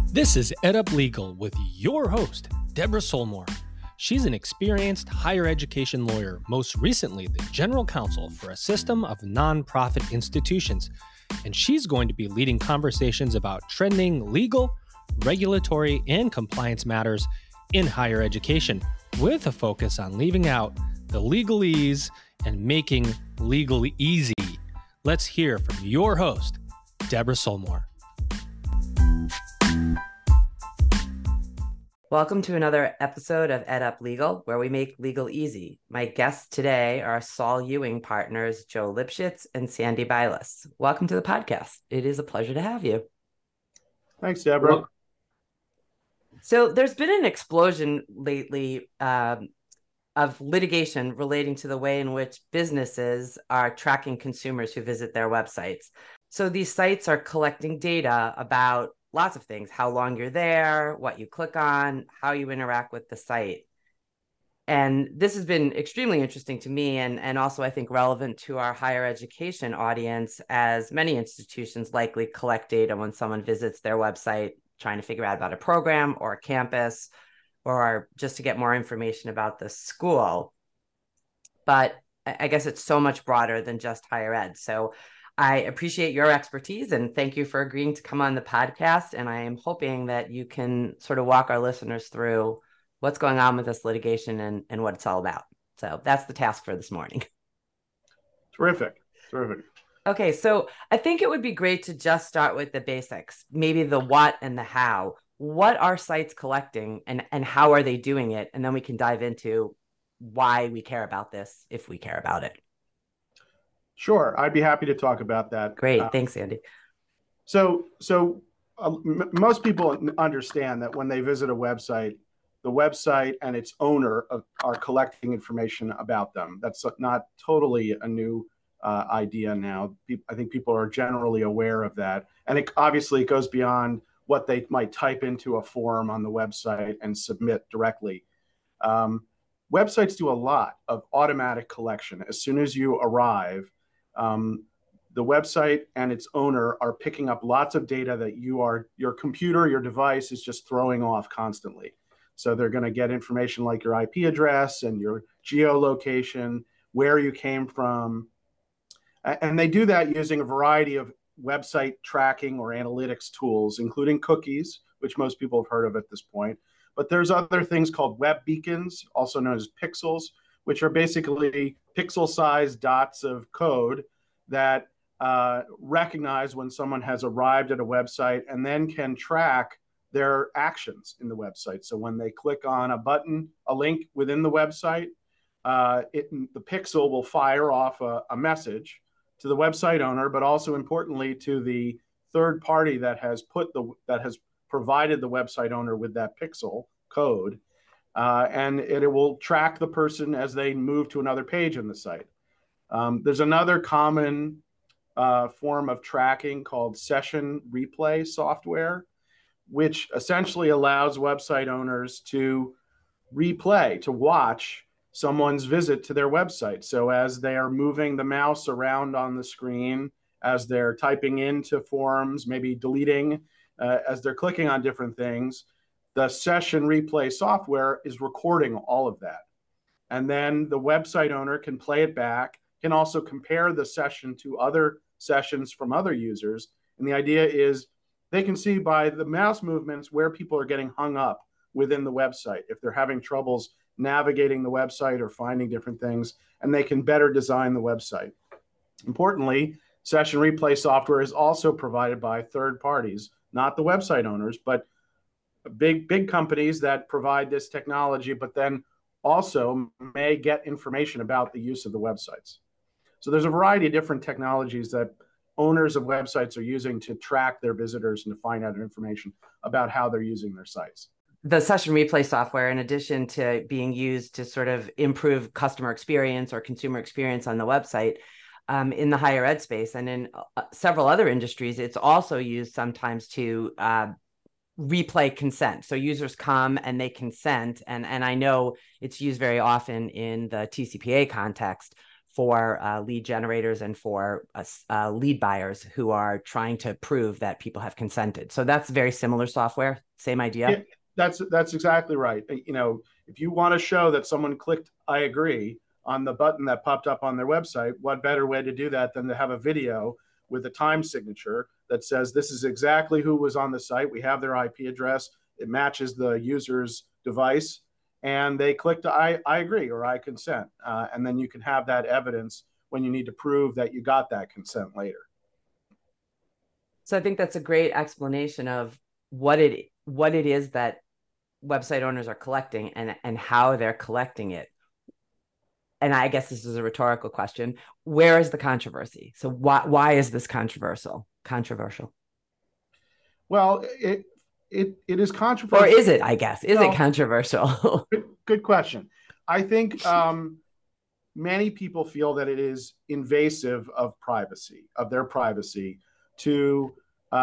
This is EdUp Legal with your host, Deborah Solmore. She's an experienced higher education lawyer, most recently the general counsel for a system of nonprofit institutions, and she's going to be leading conversations about trending legal, regulatory, and compliance matters in higher education, with a focus on leaving out the legalese and making legal easy. Let's hear from your host, Deborah Solmore. Welcome to another episode of EdUp Legal, where we make legal easy. My guests today are Saul Ewing partners, Joe Lipschitz and Sandy Bilas. Welcome to the podcast. It is a pleasure to have you. Thanks, Deborah. So there's been an explosion lately of litigation relating to the way in which businesses are tracking consumers who visit their websites. So these sites are collecting data about lots of things: how long you're there, what you click on, how you interact with the site. And this has been extremely interesting to me and also, I think, relevant to our higher education audience, as many institutions likely collect data when someone visits their website trying to figure out about a program or a campus or just to get more information about the school. But I guess it's so much broader than just higher ed. So I appreciate your expertise and thank you for agreeing to come on the podcast. And I am hoping that you can sort of walk our listeners through what's going on with this litigation and what it's all about. So that's the task for this morning. Terrific. Okay, so I think it would be great to just start with the basics, maybe the what and the how. What are sites collecting and how are they doing it? And then we can dive into why we care about this, if we care about it. Sure, I'd be happy to talk about that. Great, thanks, Andy. So most people understand that when they visit a website, the website and its owner are collecting information about them. That's not totally a new idea now. I think people are generally aware of that. And it obviously goes beyond what they might type into a form on the website and submit directly. Websites do a lot of automatic collection. As soon as you arrive, the website and its owner are picking up lots of data that your computer, your device is just throwing off constantly. So they're going to get information like your IP address and your geolocation, where you came from. And they do that using a variety of website tracking or analytics tools, including cookies, which most people have heard of at this point. But there's other things called web beacons, also known as pixels, which are basically pixel-sized dots of code that recognize when someone has arrived at a website and then can track their actions in the website. So when they click on a button, a link within the website, the pixel will fire off a message to the website owner, but also importantly to the third party that has provided the website owner with that pixel code. And it will track the person as they move to another page in the site. There's another common form of tracking called session replay software, which essentially allows website owners to replay, to watch someone's visit to their website. So as they are moving the mouse around on the screen, as they're typing into forms, maybe deleting, as they're clicking on different things, the session replay software is recording all of that. And then the website owner can play it back, can also compare the session to other sessions from other users. And the idea is they can see by the mouse movements where people are getting hung up within the website, if they're having troubles navigating the website or finding different things, and they can better design the website. Importantly, session replay software is also provided by third parties, not the website owners, but big companies that provide this technology, but then also may get information about the use of the websites. So there's a variety of different technologies that owners of websites are using to track their visitors and to find out information about how they're using their sites. The session replay software, in addition to being used to sort of improve customer experience or consumer experience on the website, in the higher ed space and in several other industries, it's also used sometimes to replay consent. So users come and they consent, and I know it's used very often in the TCPA context for lead generators and for lead buyers who are trying to prove that people have consented. So that's very similar software, same idea. Yeah, that's exactly right. You know, if you want to show that someone clicked "I agree" on the button that popped up on their website, what better way to do that than to have a video with a time signature that says this is exactly who was on the site. We have their IP address. It matches the user's device, and they clicked I agree or I consent. And then you can have that evidence when you need to prove that you got that consent later. So I think that's a great explanation of what it is that website owners are collecting and how they're collecting it. And I guess this is a rhetorical question. Where is the controversy? So why is this controversial? Well, it is controversial. Or is it, I guess? Is it controversial? Good question. I think many people feel that it is invasive of their privacy, to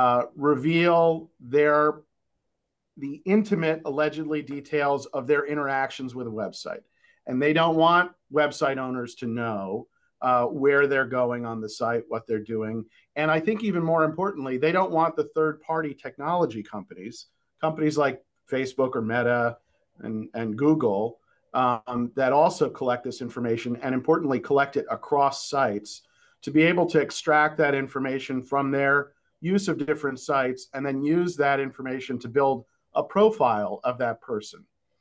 reveal the intimate, allegedly, details of their interactions with a website. And they don't want website owners to know where they're going on the site, what they're doing. And I think even more importantly, they don't want the third-party technology companies like Facebook or Meta and Google, that also collect this information, and importantly, collect it across sites, to be able to extract that information from their use of different sites and then use that information to build a profile of that person,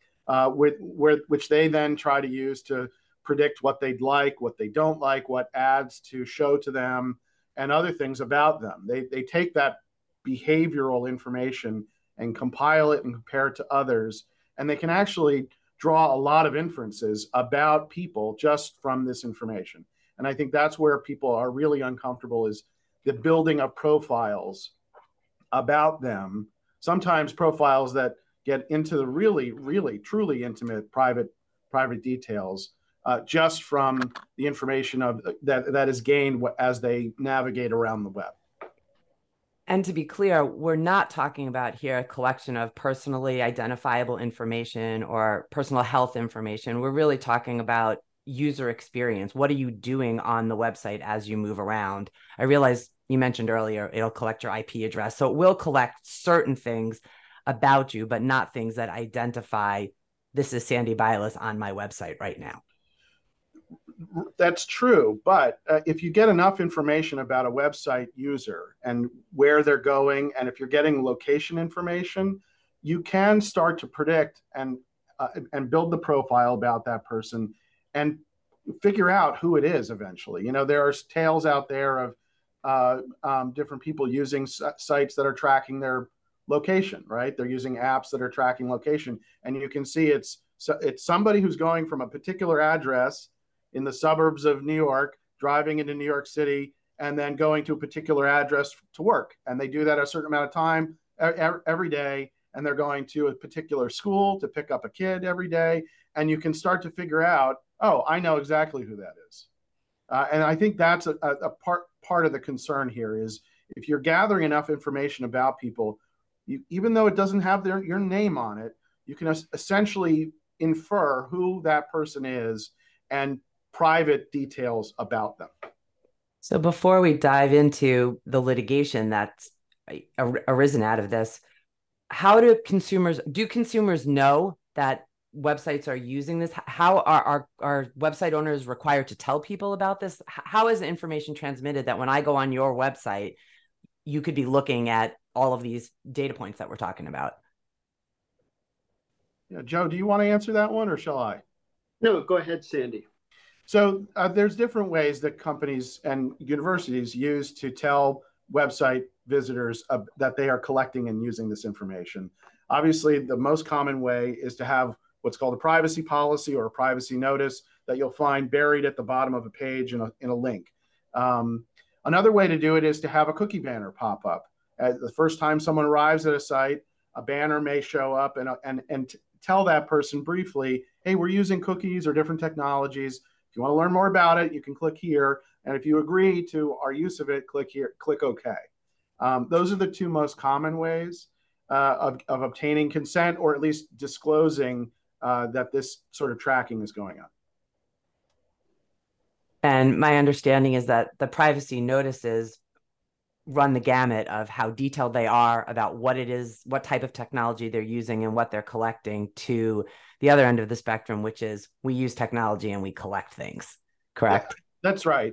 which they then try to use to predict what they'd like, what they don't like, what ads to show to them, and other things about them. They take that behavioral information and compile it and compare it to others, and they can actually draw a lot of inferences about people just from this information. And I think that's where people are really uncomfortable, is the building of profiles about them, sometimes profiles that get into the really, really, truly intimate private details, just from the information that is gained as they navigate around the web. And to be clear, we're not talking about here a collection of personally identifiable information or personal health information. We're really talking about user experience. What are you doing on the website as you move around? I realize you mentioned earlier, it'll collect your IP address. So it will collect certain things about you, but not things that identify this is Sandy Bilas on my website right now. That's true. But if you get enough information about a website user and where they're going, and if you're getting location information, you can start to predict and build the profile about that person and figure out who it is eventually. You know, there are tales out there of different people using sites that are tracking their location, right? They're using apps that are tracking location, and you can see it's somebody who's going from a particular address in the suburbs of New York, driving into New York City, and then going to a particular address to work. And they do that a certain amount of time every day, and they're going to a particular school to pick up a kid every day. And you can start to figure out, oh, I know exactly who that is. And I think that's a part of the concern here, is if you're gathering enough information about people, even though it doesn't have your name on it, you can essentially infer who that person is and private details about them. So before we dive into the litigation that's arisen out of this, how do consumers know that websites are using this? How are website owners required to tell people about this? How is the information transmitted that when I go on your website, you could be looking at all of these data points that we're talking about? Yeah, Joe, do you want to answer that one, or shall I? No, go ahead, Sandy. So there's different ways that companies and universities use to tell website visitors that they are collecting and using this information. Obviously, the most common way is to have what's called a privacy policy or a privacy notice that you'll find buried at the bottom of a page in a link. Another way to do it is to have a cookie banner pop up. The first time someone arrives at a site, a banner may show up and tell that person briefly, hey, we're using cookies or different technologies. If you want to learn more about it, you can click here. And if you agree to our use of it, click here, click OK. Those are the two most common ways of obtaining consent, or at least disclosing that this sort of tracking is going on. And my understanding is that the privacy notices run the gamut of how detailed they are about what it is, what type of technology they're using and what they're collecting, to the other end of the spectrum, which is we use technology and we collect things. Correct? That's right.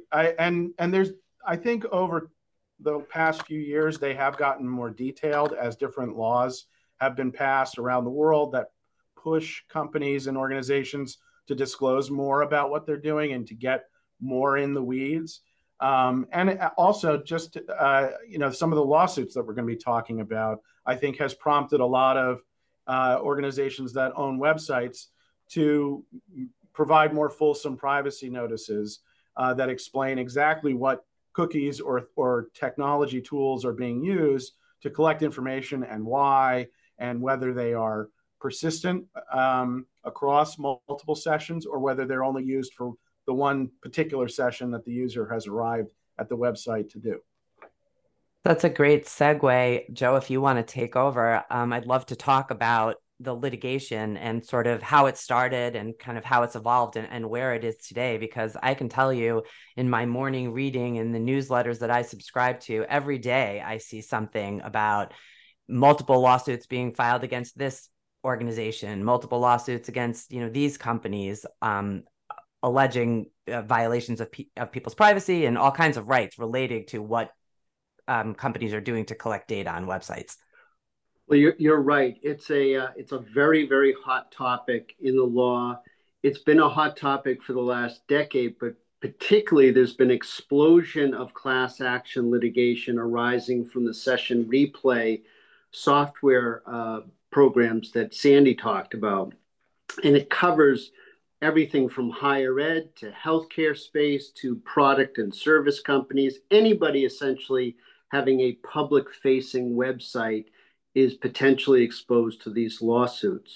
I think over the past few years, they have gotten more detailed as different laws have been passed around the world that push companies and organizations to disclose more about what they're doing and to get more in the weeds. And also just, some of the lawsuits that we're going to be talking about, I think has prompted a lot of organizations that own websites to provide more fulsome privacy notices that explain exactly what cookies or technology tools are being used to collect information and why, and whether they are persistent across multiple sessions or whether they're only used for the one particular session that the user has arrived at the website to do. That's a great segue. Joe, if you want to take over, I'd love to talk about the litigation and sort of how it started and kind of how it's evolved and where it is today, because I can tell you in my morning reading and the newsletters that I subscribe to, every day I see something about multiple lawsuits being filed against this organization, multiple lawsuits against, these companies, alleging violations of people's privacy and all kinds of rights related to what companies are doing to collect data on websites. Well, you're right. It's a very, very hot topic in the law. It's been a hot topic for the last decade, but particularly there's been an explosion of class action litigation arising from the session replay software programs that Sandy talked about. And it covers everything from higher ed to healthcare space to product and service companies. Anybody essentially having a public-facing website is potentially exposed to these lawsuits.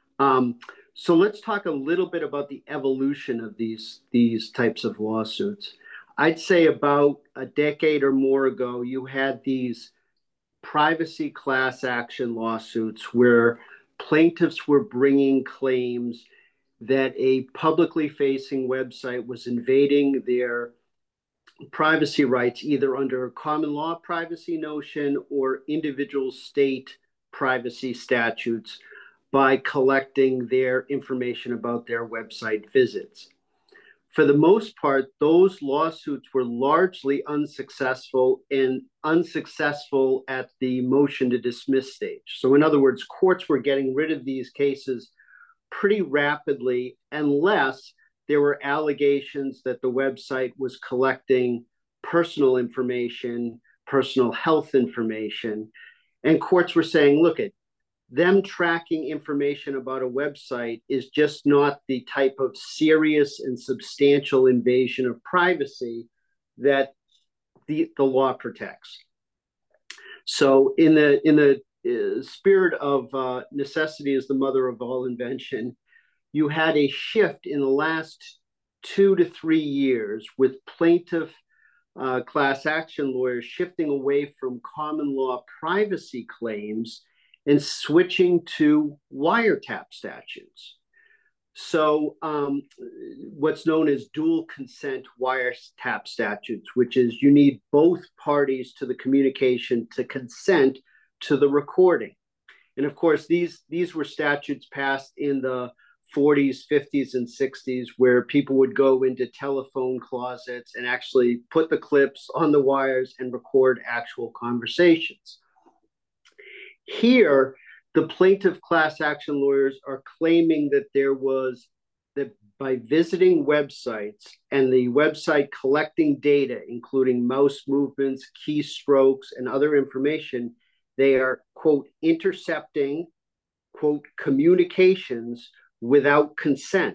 So let's talk a little bit about the evolution of these types of lawsuits. I'd say about a decade or more ago, you had these privacy class action lawsuits where plaintiffs were bringing claims that a publicly facing website was invading their privacy rights, either under common law privacy notion or individual state privacy statutes, by collecting their information about their website visits. For the most part, those lawsuits were largely unsuccessful at the motion to dismiss stage. So in other words, courts were getting rid of these cases pretty rapidly unless there were allegations that the website was collecting personal information, personal health information. And courts were saying, look, them tracking information about a website is just not the type of serious and substantial invasion of privacy that the law protects. So in the spirit of necessity is the mother of all invention, you had a shift in the last 2 to 3 years with plaintiff class action lawyers shifting away from common law privacy claims and switching to wiretap statutes. So what's known as dual consent wiretap statutes, which is you need both parties to the communication to consent to the recording. And of course, these were statutes passed in the 40s, 50s, and 60s, where people would go into telephone closets and actually put the clips on the wires and record actual conversations. Here, the plaintiff class action lawyers are claiming that by visiting websites and the website collecting data, including mouse movements, keystrokes, and other information, they are, quote, intercepting, quote, communications without consent.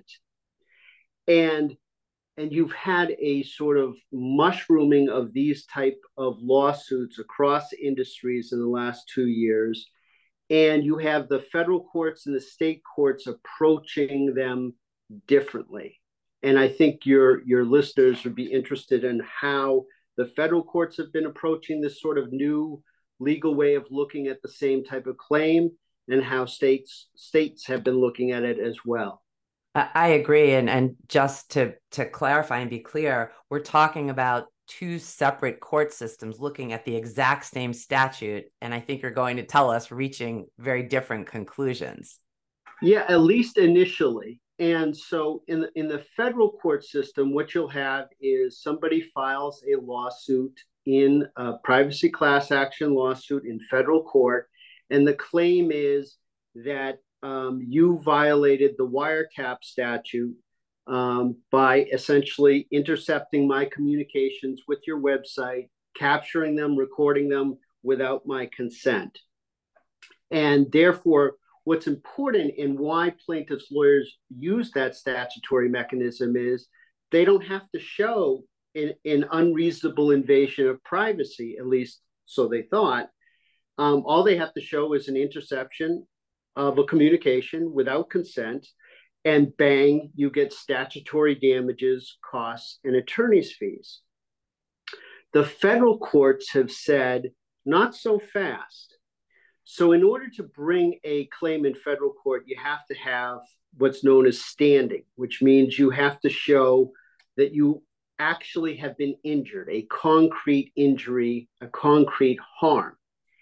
And you've had a sort of mushrooming of these type of lawsuits across industries in the last 2 years. And you have the federal courts and the state courts approaching them differently. And I think your listeners would be interested in how the federal courts have been approaching this sort of new legal way of looking at the same type of claim, and how states have been looking at it as well. I agree. And just to clarify and be clear, we're talking about two separate court systems looking at the exact same statute. And I think you're going to tell us reaching very different conclusions. Yeah, at least initially. And so in the federal court system, what you'll have is somebody files a lawsuit in a privacy class action lawsuit in federal court. And the claim is that you violated the wiretap statute by essentially intercepting my communications with your website, capturing them, recording them without my consent. And therefore, what's important and why plaintiffs' lawyers use that statutory mechanism is they don't have to show an unreasonable invasion of privacy, at least so they thought. All they have to show is an interception of a communication without consent, and bang, you get statutory damages, costs, and attorney's fees. The federal courts have said, not so fast. So in order to bring a claim in federal court, you have to have what's known as standing, which means you have to show that you actually have been injured, a concrete injury, a concrete harm.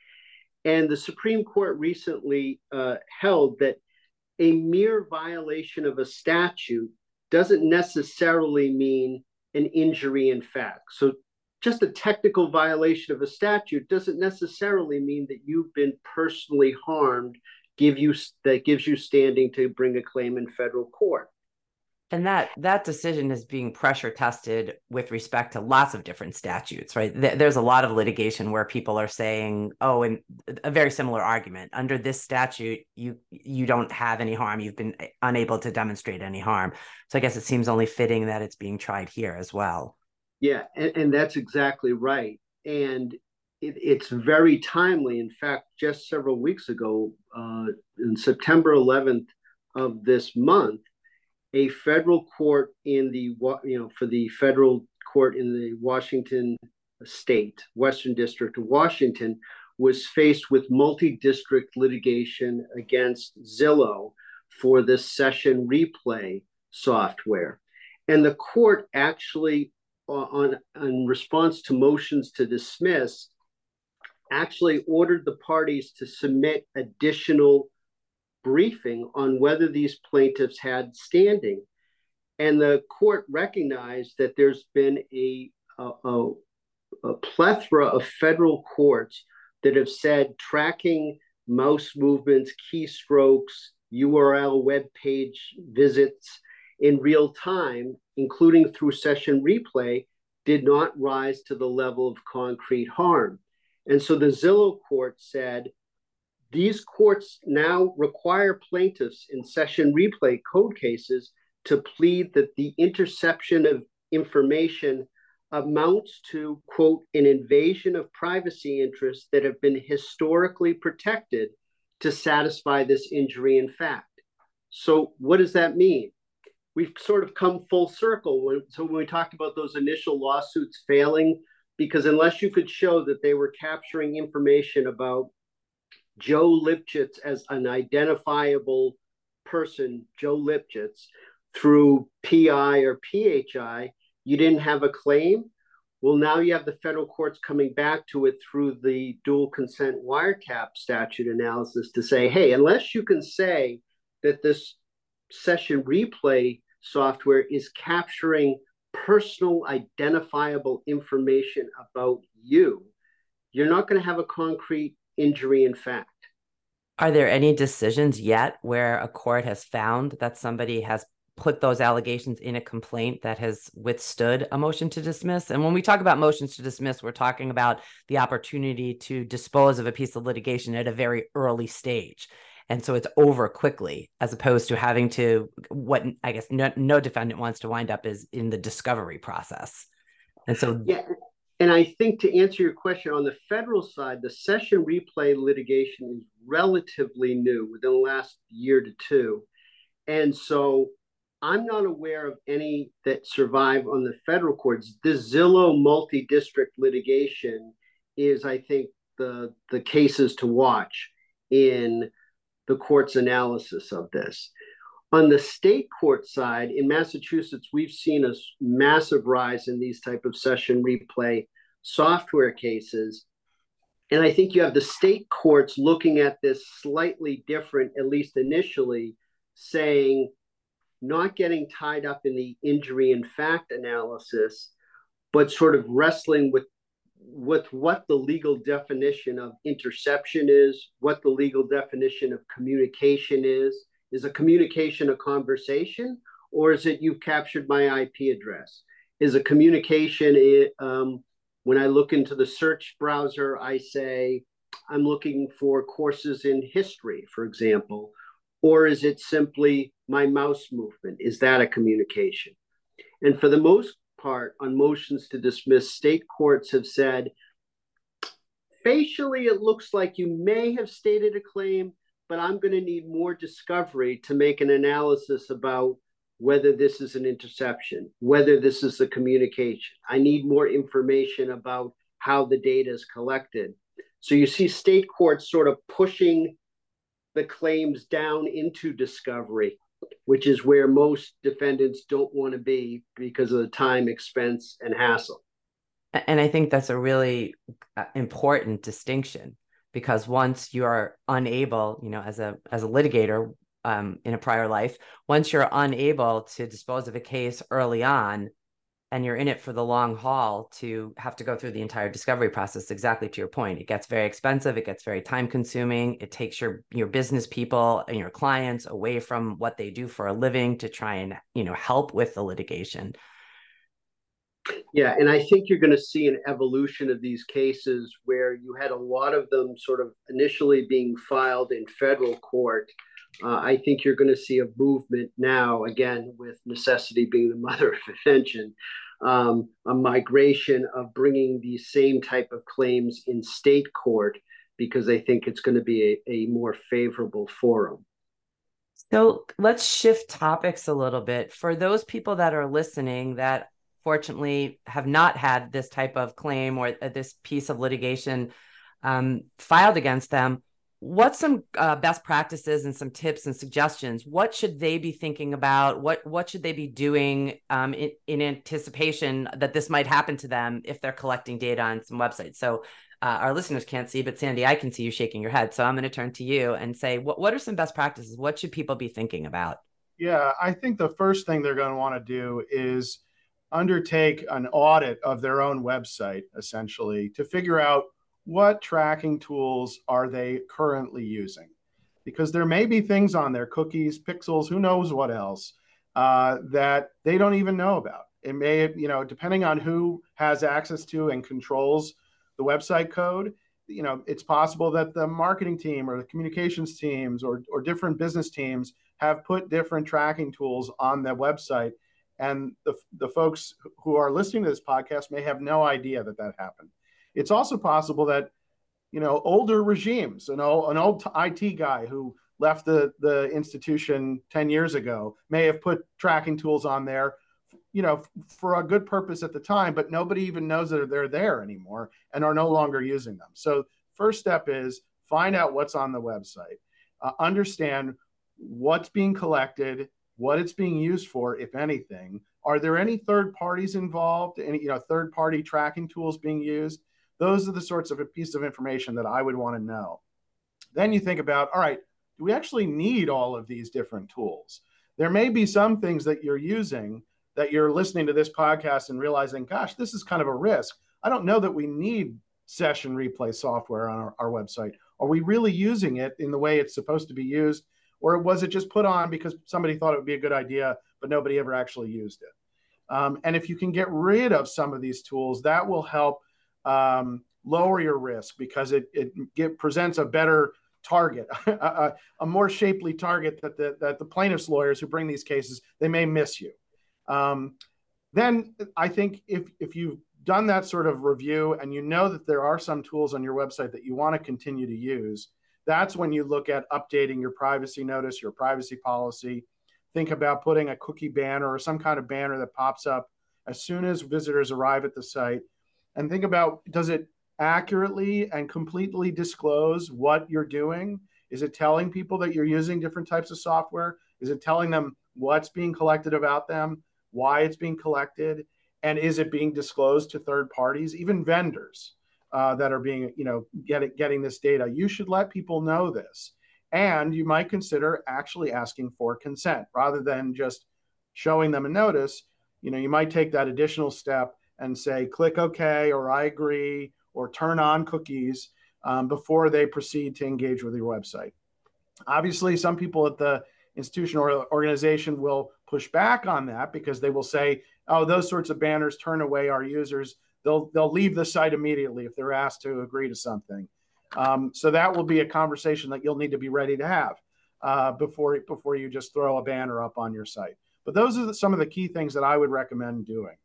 And the Supreme Court recently held that a mere violation of a statute doesn't necessarily mean an injury in fact. So just a technical violation of a statute doesn't necessarily mean that you've been personally harmed, that gives you standing to bring a claim in federal court. And that decision is being pressure tested with respect to lots of different statutes, right? There's a lot of litigation where people are saying, oh, and a very similar argument, under this statute, you don't have any harm. You've been unable to demonstrate any harm. So I guess it seems only fitting that it's being tried here as well. Yeah, and that's exactly right. And it's very timely. In fact, just several weeks ago, in September 11th of this month, a federal court for the federal court in the Washington state, Western District of Washington, was faced with multi-district litigation against Zillow for the session replay software. And the court actually, in response to motions to dismiss, actually ordered the parties to submit additional briefing on whether these plaintiffs had standing. And the court recognized that there's been a plethora of federal courts that have said tracking mouse movements, keystrokes, URL web page visits in real time, including through session replay, did not rise to the level of concrete harm. And so the Zillow court said, these courts now require plaintiffs in session replay code cases to plead that the interception of information amounts to, quote, an invasion of privacy interests that have been historically protected to satisfy this injury in fact. So what does that mean? We've sort of come full circle. So when we talked about those initial lawsuits failing, because unless you could show that they were capturing information about Joe Lipchitz as an identifiable person, Joe Lipchitz, through PI or PHI, you didn't have a claim. Well, now you have the federal courts coming back to it through the dual consent wiretap statute analysis to say, hey, unless you can say that this session replay software is capturing personal identifiable information about you, you're not going to have a concrete injury in fact. Are there any decisions yet where a court has found that somebody has put those allegations in a complaint that has withstood a motion to dismiss? And when we talk about motions to dismiss, we're talking about the opportunity to dispose of a piece of litigation at a very early stage. And so it's over quickly, as opposed to having to, what I guess no defendant wants to wind up is in the discovery process. And so, yeah. And I think to answer your question, on the federal side, the session replay litigation is relatively new within the last year to two. And so I'm not aware of any that survive on the federal courts. The Zillow multi-district litigation is, I think, the cases to watch in the court's analysis of this. On the state court side, in Massachusetts, we've seen a massive rise in these type of session replay software cases. And I think you have the state courts looking at this slightly different, at least initially, saying not getting tied up in the injury in fact analysis, but sort of wrestling with what the legal definition of interception is, what the legal definition of communication is. Is a communication a conversation, or is it you've captured my IP address? Is a communication, when I look into the search browser, I say, I'm looking for courses in history, for example, or is it simply my mouse movement? Is that a communication? And for the most part, on motions to dismiss, state courts have said, facially, it looks like you may have stated a claim, but I'm going to need more discovery to make an analysis about whether this is an interception, whether this is a communication. I need more information about how the data is collected. So you see state courts sort of pushing the claims down into discovery, which is where most defendants don't want to be because of the time, expense, and hassle. And I think that's a really important distinction, because once you are unable, as a litigator in a prior life, once you're unable to dispose of a case early on, and you're in it for the long haul to have to go through the entire discovery process, exactly to your point, it gets very expensive, it gets very time consuming, it takes your business people and your clients away from what they do for a living to try and, help with the litigation. Yeah, and I think you're going to see an evolution of these cases where you had a lot of them sort of initially being filed in federal court. I think you're going to see a movement now, again, with necessity being the mother of invention, a migration of bringing these same type of claims in state court, because I think it's going to be a more favorable forum. So let's shift topics a little bit. For those people that are listening that fortunately have not had this type of claim or this piece of litigation filed against them, what's some best practices and some tips and suggestions? What should they be thinking about? What should they be doing in anticipation that this might happen to them if they're collecting data on some websites? So our listeners can't see, but Sandy, I can see you shaking your head. So I'm going to turn to you and say, what are some best practices? What should people be thinking about? Yeah, I think the first thing they're going to want to do is undertake an audit of their own website, essentially, to figure out what tracking tools are they currently using. Because there may be things on there, cookies, pixels, who knows what else, that they don't even know about. It may, depending on who has access to and controls the website code, it's possible that the marketing team or the communications teams or different business teams have put different tracking tools on the website. And the folks who are listening to this podcast may have no idea that happened. It's also possible that, older regimes, an old IT guy who left the institution 10 years ago may have put tracking tools on there, for a good purpose at the time, but nobody even knows that they're there anymore and are no longer using them. So first step is find out what's on the website, understand what's being collected, what it's being used for, if anything. Are there any third parties involved? Any third party tracking tools being used? Those are the sorts of a piece of information that I would want to know. Then you think about, all right, do we actually need all of these different tools? There may be some things that you're using that you're listening to this podcast and realizing, gosh, this is kind of a risk. I don't know that we need session replay software on our website. Are we really using it in the way it's supposed to be used? Or was it just put on because somebody thought it would be a good idea, but nobody ever actually used it? And if you can get rid of some of these tools, that will help lower your risk, because it presents a better target, a more shapely target that the plaintiff's lawyers who bring these cases, they may miss you. Then I think if you've done that sort of review and you know that there are some tools on your website that you want to continue to use, that's when you look at updating your privacy notice, your privacy policy. Think about putting a cookie banner or some kind of banner that pops up as soon as visitors arrive at the site. And think about, does it accurately and completely disclose what you're doing? Is it telling people that you're using different types of software? Is it telling them what's being collected about them, why it's being collected, and is it being disclosed to third parties, even vendors that are being, getting this data? You should let people know this. And you might consider actually asking for consent rather than just showing them a notice. You might take that additional step and say, click OK, or I agree, or turn on cookies before they proceed to engage with your website. Obviously, some people at the institution or organization will push back on that because they will say, oh, those sorts of banners turn away our users. They'll leave the site immediately if they're asked to agree to something. So that will be a conversation that you'll need to be ready to have before you just throw a banner up on your site. But those are some of the key things that I would recommend doing.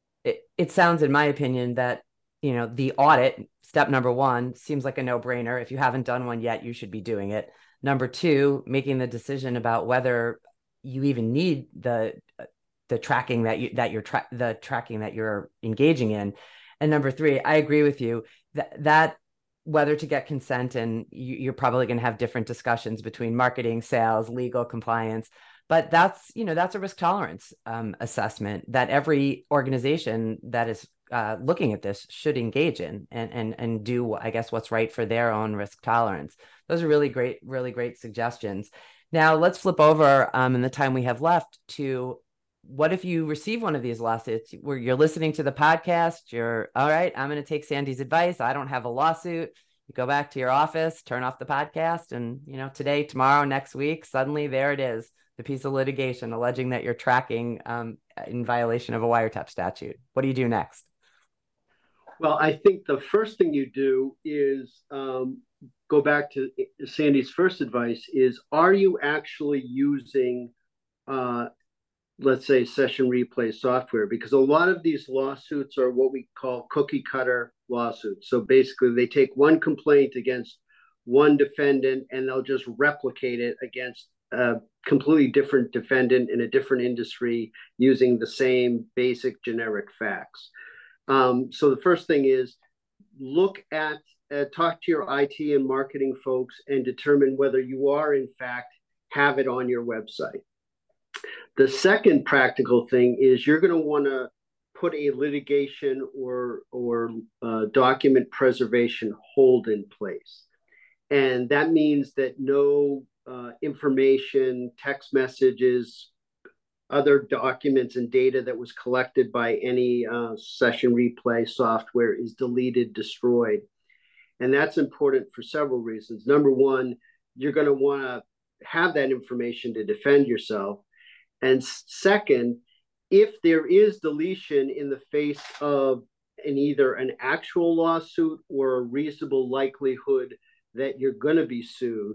It sounds, in my opinion, that the audit, step number one, seems like a no-brainer. If you haven't done one yet, you should be doing it. Number two, making the decision about whether you even need the tracking that you're engaging in. And number three, I agree with you that whether to get consent, and you're probably going to have different discussions between marketing, sales, legal, compliance. But that's a risk tolerance assessment that every organization that is looking at this should engage in and do, I guess, what's right for their own risk tolerance. Those are really great suggestions. Now let's flip over in the time we have left to, what if you receive one of these lawsuits where you're listening to the podcast, you're all right, I'm going to take Sandy's advice. I don't have a lawsuit. You go back to your office, turn off the podcast, and today, tomorrow, next week, suddenly there it is, the piece of litigation alleging that you're tracking in violation of a wiretap statute. What do you do next? Well, I think the first thing you do is go back to Sandy's first advice is, are you actually using, let's say, session replay software? Because a lot of these lawsuits are what we call cookie cutter lawsuits. So basically they take one complaint against one defendant and they'll just replicate it against a completely different defendant in a different industry using the same basic generic facts. So the first thing is look at, talk to your IT and marketing folks and determine whether you are in fact have it on your website. The second practical thing is you're going to want to put a litigation or document preservation hold in place. And that means that no information, text messages, other documents and data that was collected by any session replay software is deleted, destroyed. And that's important for several reasons. Number one, you're going to want to have that information to defend yourself. And second, if there is deletion in the face of either an actual lawsuit or a reasonable likelihood that you're going to be sued,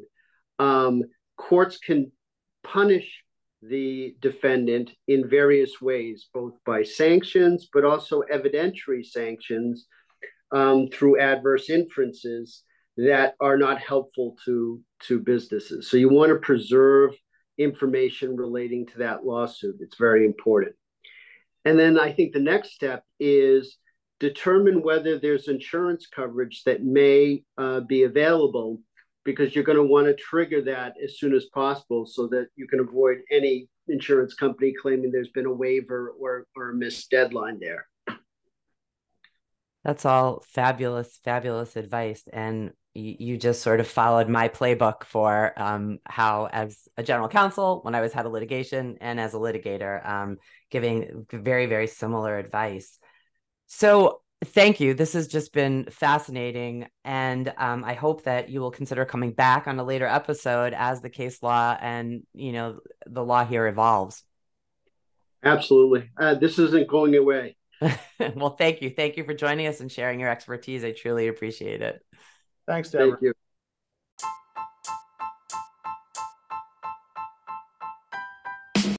courts can punish the defendant in various ways, both by sanctions, but also evidentiary sanctions through adverse inferences that are not helpful to businesses. So you want to preserve information relating to that lawsuit. It's very important. And then I think the next step is determine whether there's insurance coverage that may be available, because you're going to want to trigger that as soon as possible so that you can avoid any insurance company claiming there's been a waiver or a missed deadline there. That's all fabulous advice. And you just sort of followed my playbook for how, as a general counsel, when I was head of litigation, and as a litigator, giving very, very similar advice. So thank you. This has just been fascinating. And I hope that you will consider coming back on a later episode as the case law and, the law here evolves. Absolutely. This isn't going away. Well, thank you. Thank you for joining us and sharing your expertise. I truly appreciate it. Thanks, Deborah. Thank you.